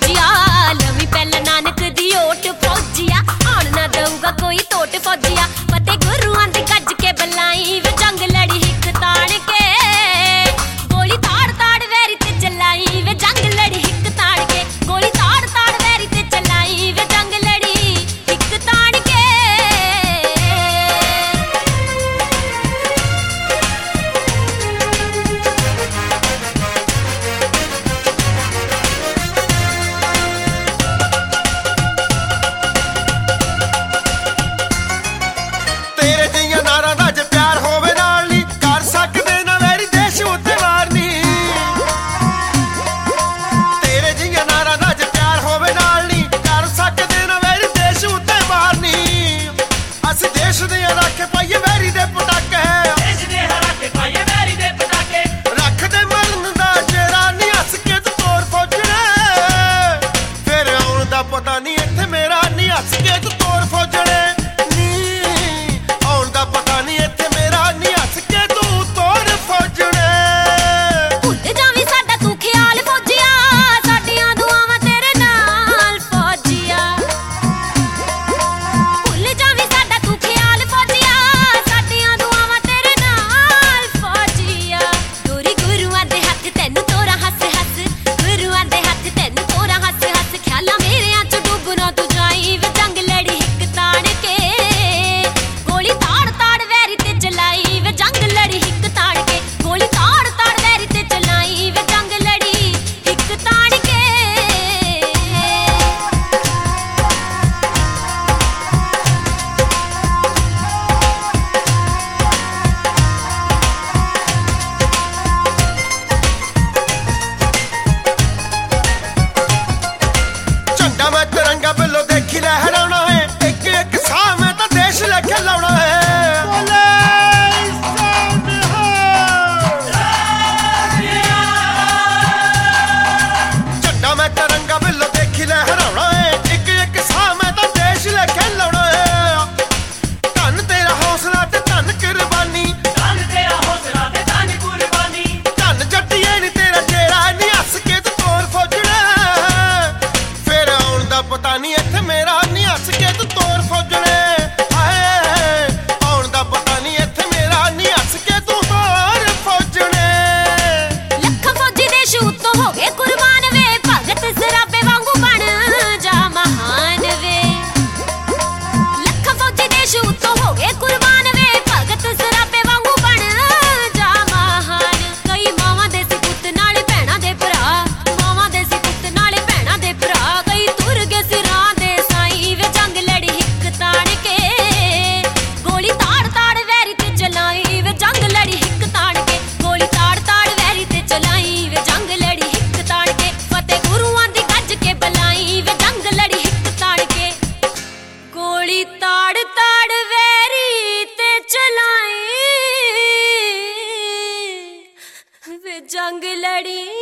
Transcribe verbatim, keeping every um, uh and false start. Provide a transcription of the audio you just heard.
फौजिया लवी पहला नानक दी ओट फौजिया आन ना दूंगा कोई टोट फौजिया फतेह गुरुआं दी गज के बलाई वे जंग लड़ी हिक ताण के गोली ताड़ ताड़ वैरी ते चलाई वे जंग लड़ी हिक ताण के गोली ताड़ ताड़ वैरी ते चलाई वे जंग लड़ी हिक ताण के पता नहीं इत्थे मेरा नहीं हस के तू तोड़ फौजने नी आउण दा पता नहीं इत्थे मेरा नहीं हस के तू तोड़ फौजने भुल जावी साडा तू ख्याल फौजिया साडियां दुआवां तेरे नाल फौजिया भुल जावी साडा तू ख्याल फौजिया साडियां दुआवां तेरे नाल फौजिया गोरी गुरुआं दे हत्थ तैनू तोरा हस हस गुरुआं दे हत्थ तैनू तोरा हस हस ख्यालां मेरे तू जाई वे जंग लड़ी हिक ताड़ के गोली ताड़ ताड़ वैरी ते चलाई वे जंग लड़ी हिक ताड़ के गोली ताड़ ताड़ वैरी ते चलाई वे जंग लड़ी हिक ताड़ के झंडा मैं तिरंगा बिलो देखी लहराना है एक एक साह में तो देश लेके लौना है झंडा मैं तिरंगा बिलो देखी लहराना है एक एक साह में तो देश लेके लौना है धन तेरा हौसला ते धन कुर्बानी धन तेरा हौसला ते धन कुर्बानी धन जट्टिए नी तेरा जेरा नी हस के तू तोड़ फौजने फिर आउण दा पता नहीं इत्थे मेरा नहीं हस के तू तोड़ फौजने हाय आउण दा पता नहीं इत्थे मेरा नहीं हस के तू तोड़ फौजने लख फौजी देश उत्तों हो गए कुर्बान वे भगत सराबे वांगू बन जा महान वे लख फौजी देश उत्तों हो गए कुर्बान वे भगत सराबे वांगू बन जा महान कई मावां दे सी पुੱਤ नाले भैणां दे भरा मावां दे सी पुੱਤ नाले भैणां दे भरा कई तुर गए सिरां दे साईं वे जंग लड़ी हिक ताण के गोली ताड़ ताड़ वैरी ते चलाई वे जंग लड़ी हिक ताण के गोली ताड़ ताड़ वैरी ते चलाई वे जंग लड़ी हिक ताण के फतेह गुरुआं दी गज के बलाई वे जंग लड़ी हिक ताण के गोली ताड़ ताड़ वैरी ते चलाई वे जंग लड़ी